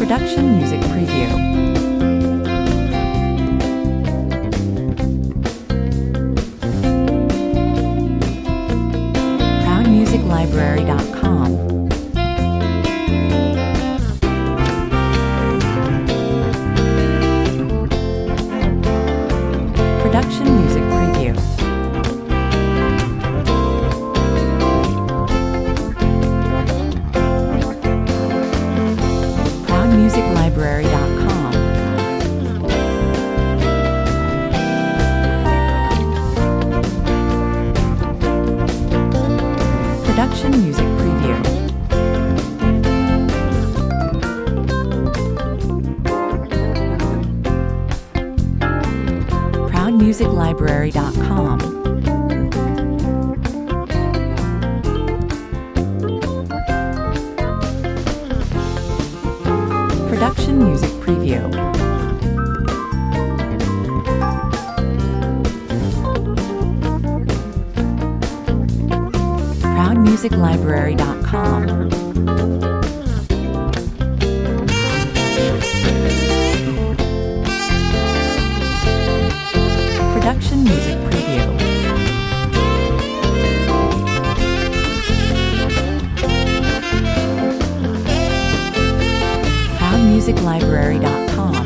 Production Music Preview. ProudMusicLibrary.com. Production Music Preview. ProudMusicLibrary.com. Production Music Preview. ProudMusicLibrary.com. Production Music Preview. ProudMusicLibrary.com. Production Music Preview. ProudMusicLibrary.com.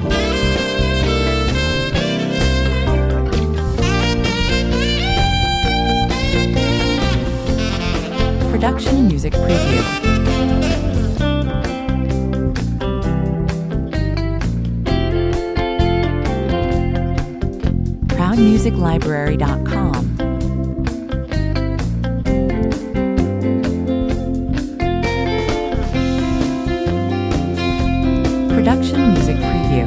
Production Music Preview. ProudMusicLibrary.com. Production Music Preview.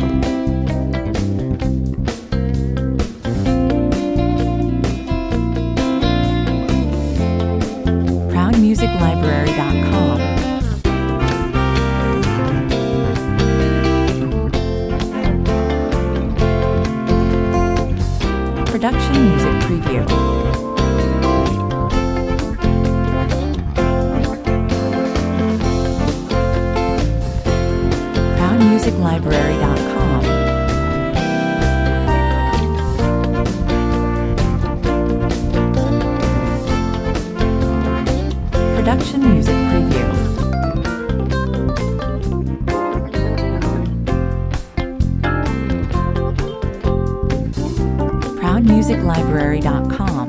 ProudMusicLibrary.com. Production Music Preview. ProudMusicLibrary.com. Production Music Preview. ProudMusicLibrary.com.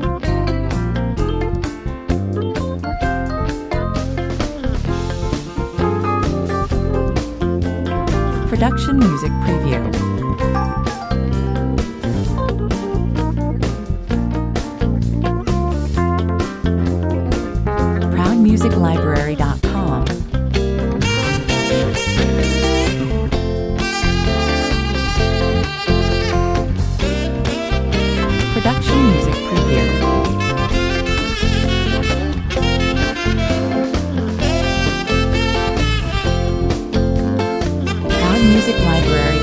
Production Music Preview. ProudMusicLibrary.com. Production Music Preview. ProudMusicLibrary.